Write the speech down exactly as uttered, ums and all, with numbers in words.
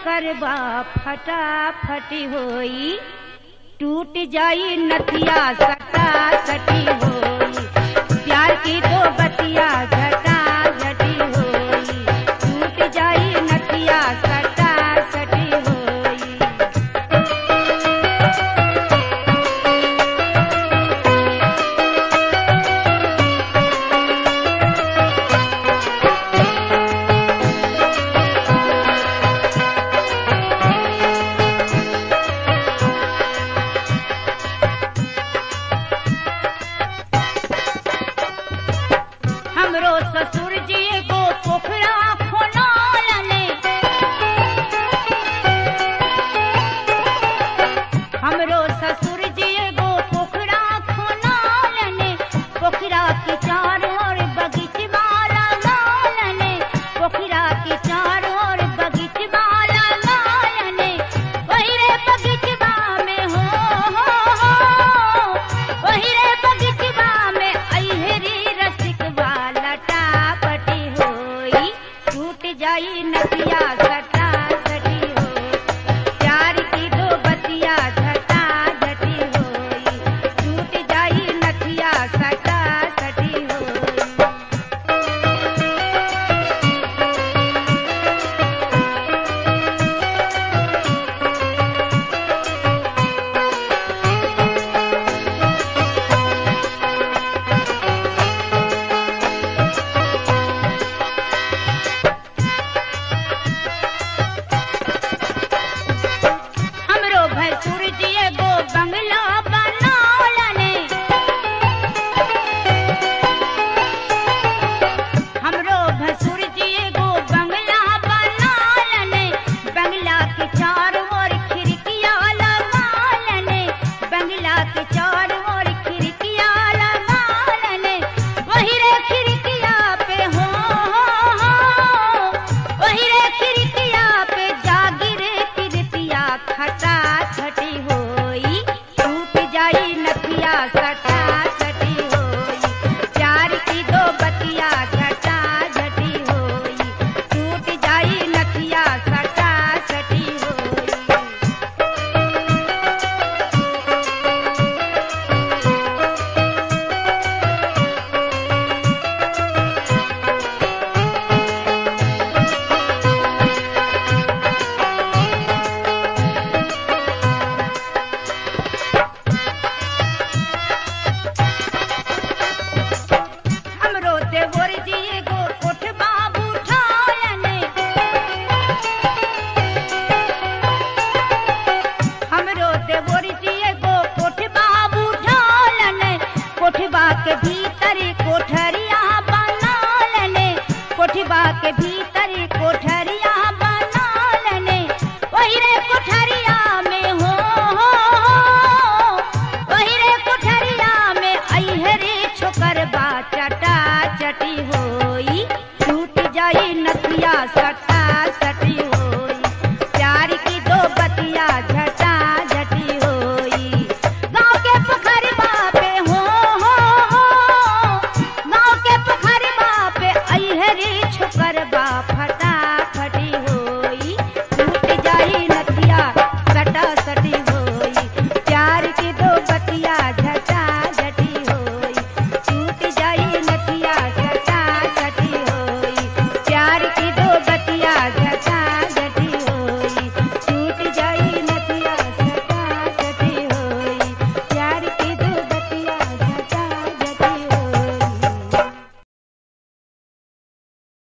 करबा फटाफटी होई, टूट जाई नथिया सटा सटी होई, प्यार की दो बतिया झटा झटी होई, टूट जाई नथिया सटा सटी होई। हमरो ससुर जी को पोखरा खोनालने, हमरो ससुर जी को पोखरा खोनालने, पोखरा की चारों ओर बगीचा लगालने, पोखरा की चारों ओर बगीचा लगालने, वही रे बगीचा में हो हो हो, वही रे बगीचा में अहिरी रसिकवा लटापटी होई, टूट जाई नथिया सटा सटी होई, प्यार की दो बतिया झटा झटी होई, टूट जाई नथिया सटा सटी होई। हमरो भैंसुर जी एगो बंगला बनावलने, हमरो भैंसुर जी एगो बंगला बनावलने, बंगला के चारों ओर खिड़कियां लगालने, बंगला के चारों ओर खिड़कियां लगालने, वही रे खिड़किया पे हो हो हो, वही रे खिड़किया पे जागिर पिरतिया खटा